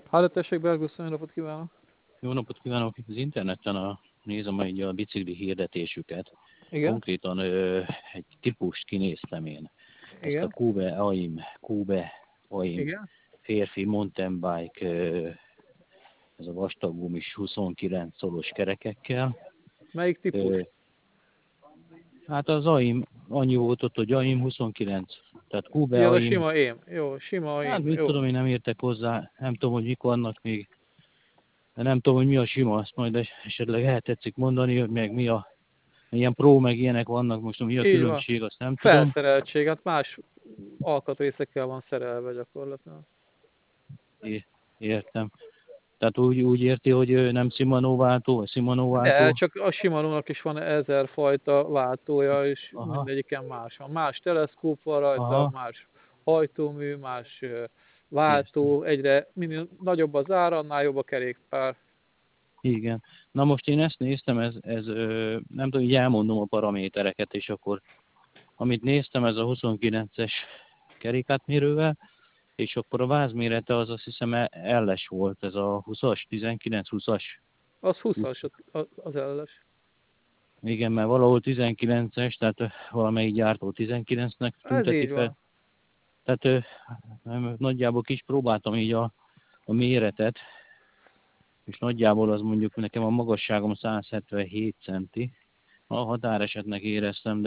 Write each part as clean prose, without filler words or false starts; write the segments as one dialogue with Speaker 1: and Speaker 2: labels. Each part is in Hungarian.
Speaker 1: Halló, tessék, Berguszon, jó napot kívánok!
Speaker 2: Jó napot kívánok! Az interneten nézem így a bicikli hirdetésüket.
Speaker 1: Igen?
Speaker 2: Konkrétan egy típust kinéztem én. Ezt a
Speaker 1: Igen?
Speaker 2: Kube AIM
Speaker 1: Igen?
Speaker 2: férfi mountain bike, ez a vastaggumis 29 szolos kerekekkel.
Speaker 1: Melyik típus?
Speaker 2: Hát az AIM, annyi volt ott, hogy AIM 29. Tehát
Speaker 1: Ugye
Speaker 2: Kube
Speaker 1: az a
Speaker 2: AIM,
Speaker 1: sima ém. Jó, sima
Speaker 2: hát
Speaker 1: ém.
Speaker 2: mit
Speaker 1: Jó.
Speaker 2: tudom, én nem értek hozzá, nem tudom, hogy mik vannak még. De nem tudom, hogy mi a sima, azt majd esetleg el tetszik mondani, hogy meg mi a ilyen pro, meg ilyenek vannak, most mi a
Speaker 1: Így van.
Speaker 2: különbség, azt nem tudom.
Speaker 1: Felszereltség, hát más alkatrészekkel van szerelve gyakorlatilag.
Speaker 2: Értem. Tehát úgy érti, hogy nem Shimano váltó, vagy Shimano
Speaker 1: De,
Speaker 2: váltó.
Speaker 1: csak a Shimano-nak is van 1000 fajta váltója, és
Speaker 2: Aha,
Speaker 1: mindegyiken más van. Más teleszkóp van rajta,
Speaker 2: aha,
Speaker 1: más hajtómű, más
Speaker 2: értem.
Speaker 1: váltó, egyre minél nagyobb az ára, annál jobb a kerékpár.
Speaker 2: Igen. Na most én ezt néztem, nem tudom, így elmondom a paramétereket, és akkor amit néztem, ez a 29-es kerékátmérővel, és akkor a vázmérete az azt hiszem elles volt, ez a 20-as, 19-20-as.
Speaker 1: Az 20-as az elles.
Speaker 2: Igen, mert valahol 19-es, tehát valamelyik gyártó 19-nek
Speaker 1: Ez
Speaker 2: tünteti
Speaker 1: így
Speaker 2: fel.
Speaker 1: van.
Speaker 2: Tehát nagyjából kis próbáltam így a méretet, és nagyjából az mondjuk nekem a magasságom 177 centi. A határesetnek éreztem,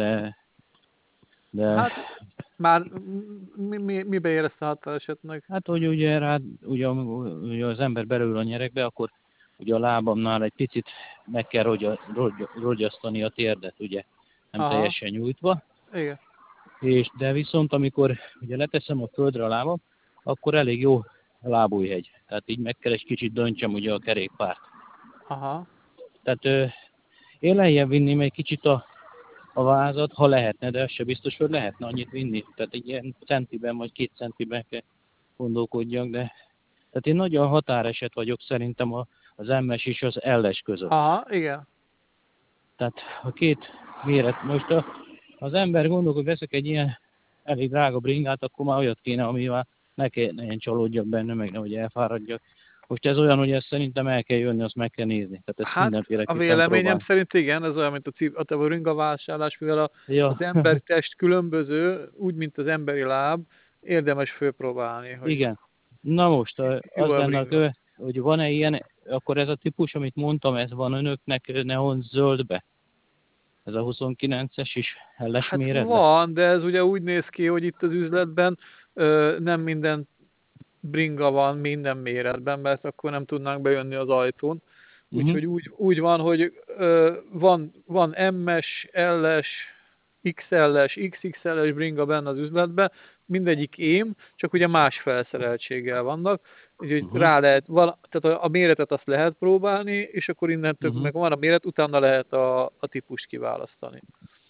Speaker 2: de
Speaker 1: Hát már mibe érezte a határesetnek?
Speaker 2: hát, hogy ugye rád, ugye az ember belül a nyerekbe, akkor ugye a lábamnál egy picit meg kell rogyasztani a térdet, ugye nem
Speaker 1: Aha,
Speaker 2: teljesen nyújtva.
Speaker 1: igen.
Speaker 2: De viszont amikor ugye leteszem a földre a lábam, akkor elég jó a lábújhegy. Tehát így meg kell egy kicsit döntsem ugye a kerékpárt.
Speaker 1: Aha.
Speaker 2: Tehát én lejjebb vinném egy kicsit a vázat, ha lehetne, de ez se biztos, hogy lehetne annyit vinni. Tehát egy ilyen centiben vagy 2 centiben kell gondolkodjak, de tehát én nagyon határeset vagyok szerintem az MS és az LS között.
Speaker 1: Aha, igen.
Speaker 2: Tehát a két méret, most az ember gondol, hogy veszek egy ilyen elég drága bringát, akkor már olyat kéne, amivel ne kelljen csalódjak benne, meg nehogy elfáradjak. Most ez olyan, hogy ezt szerintem el kell jönni, azt meg kell nézni. Tehát ezt
Speaker 1: Hát a
Speaker 2: mindenféleképpen
Speaker 1: véleményem
Speaker 2: próbál.
Speaker 1: szerint igen, ez olyan, mint a ringavásárlás, mivel az
Speaker 2: Ja,
Speaker 1: emberi test különböző, úgy, mint az emberi láb, érdemes fölpróbálni, hogy
Speaker 2: igen. Na most
Speaker 1: jó
Speaker 2: az
Speaker 1: a
Speaker 2: lenne a
Speaker 1: bringa.
Speaker 2: hogy van-e ilyen, akkor ez a típus, amit mondtam, ez van önöknek neon zöldbe? Ez a 29-es is LS
Speaker 1: Hát
Speaker 2: méretbe?
Speaker 1: van, de ez ugye úgy néz ki, hogy itt az üzletben nem minden bringa van minden méretben, mert akkor nem tudnánk bejönni az ajtón.
Speaker 2: Uh-huh.
Speaker 1: Úgyhogy úgy van, hogy van MS, LS, XL-es, XXL-es bringa benne az üzletben, mindegyik ém, csak ugye más felszereltséggel vannak, úgyhogy
Speaker 2: Uh-huh.
Speaker 1: tehát a méretet azt lehet próbálni, és akkor innentől
Speaker 2: Uh-huh.
Speaker 1: meg van a méret, utána lehet a típust kiválasztani.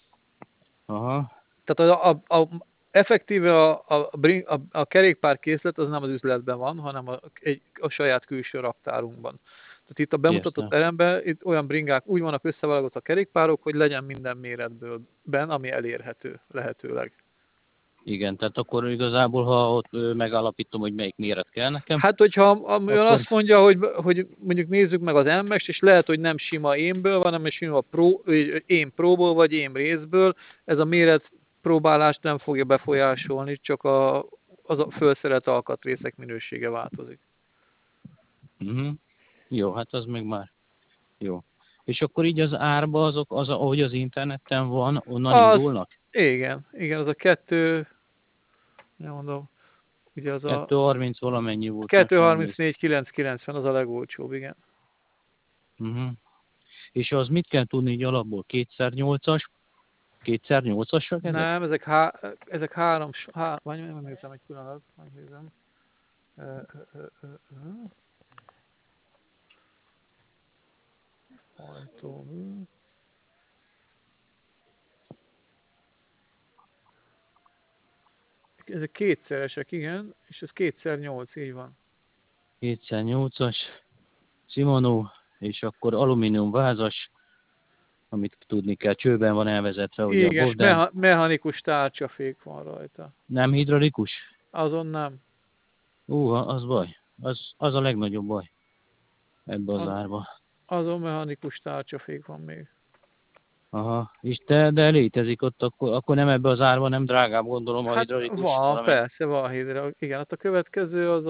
Speaker 2: Aha.
Speaker 1: Tehát effektíve a kerékpár készlet az nem az üzletben van, hanem a saját külső raktárunkban. Tehát itt a bemutatott
Speaker 2: Értem.
Speaker 1: teremben itt olyan bringák úgy vannak összeválogatva a kerékpárok, hogy legyen minden méretből ami elérhető lehetőleg.
Speaker 2: Igen, tehát akkor igazából, ha ott megállapítom, hogy melyik méret kell nekem,
Speaker 1: Hát, hogyha olyan
Speaker 2: akkor...
Speaker 1: azt mondja, hogy mondjuk nézzük meg az MS-t, és lehet, hogy nem sima émből van, hanem sima ém próból, vagy ém részből, ez a méret próbálást nem fogja befolyásolni, csak az a felszerelt alkatrészek minősége változik.
Speaker 2: Uh-huh. Jó, hát az meg már jó. És akkor így az árba ahogy az interneten van, onnan indulnak?
Speaker 1: Igen, az a kettő, nem mondom, ugye az a
Speaker 2: 230 valamennyi volt nekem, hogy ez.
Speaker 1: 234.990 az a legolcsóbb, igen.
Speaker 2: Uh-huh. És az mit kell tudni így alapból? 2x8-as? 2x8-asak ezek?
Speaker 1: Nem, ezek vagy megnézem egy pillanat, megnézem. Hajtómű. Ezek kétszeresek, igen, és ez 2x8, így van.
Speaker 2: 2x8-as, Shimano, és akkor alumínium vázas, amit tudni kell, csőben van elvezetve, ugye a
Speaker 1: Igen, és
Speaker 2: Bovden.
Speaker 1: mechanikus tárcsafék van rajta.
Speaker 2: Nem hidraulikus?
Speaker 1: Azon nem.
Speaker 2: Az baj. Az a legnagyobb baj ebbe az
Speaker 1: Az,
Speaker 2: árba.
Speaker 1: azon mechanikus tárcsafék van még.
Speaker 2: Aha, és de létezik ott, akkor nem ebbe az árba, nem drágább, gondolom a
Speaker 1: Hát
Speaker 2: hidraulikus
Speaker 1: van,
Speaker 2: valamelyik.
Speaker 1: persze, van hidra. Igen, hát a következő az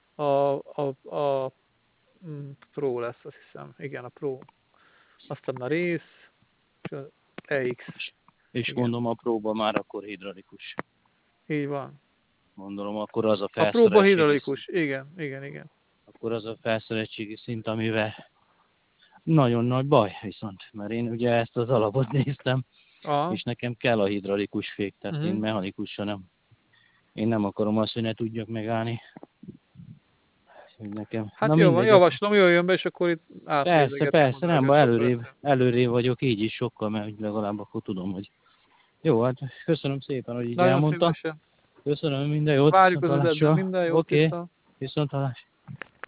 Speaker 1: a Pro lesz, azt hiszem. Igen, a Pro. Aztán a rész, és az EX.
Speaker 2: És
Speaker 1: Igen,
Speaker 2: mondom, a próba már akkor hidraulikus.
Speaker 1: így van.
Speaker 2: Gondolom, akkor az a
Speaker 1: A próba
Speaker 2: felszereltségi szint.
Speaker 1: hidraulikus, igen, igen, igen.
Speaker 2: Akkor az a felszereltségi szint, amivel nagyon nagy baj viszont, mert én ugye ezt az alapot néztem,
Speaker 1: Aha.
Speaker 2: és nekem kell a hidraulikus fék, tehát én
Speaker 1: Uh-huh.
Speaker 2: mechanikusra nem. Én nem akarom azt, hogy ne tudjak megállni. Hogy nekem.
Speaker 1: Hát
Speaker 2: Na
Speaker 1: jó van,
Speaker 2: mindegy, akkor.
Speaker 1: javaslom, jöjjön be, és akkor itt
Speaker 2: Persze,
Speaker 1: átnézegetünk,
Speaker 2: persze, nem, baj,
Speaker 1: gondolgatunk rajta.
Speaker 2: előrébb vagyok így is sokkal, mert úgy legalább akkor tudom, hogy jó, hát köszönöm szépen, hogy így
Speaker 1: Nagyon
Speaker 2: elmondta.
Speaker 1: szívesen.
Speaker 2: Köszönöm, minden jót,
Speaker 1: Várjuk az üzletben
Speaker 2: viszontlátásra.
Speaker 1: minden jót,
Speaker 2: Oké,
Speaker 1: viszont.
Speaker 2: viszontlátásra.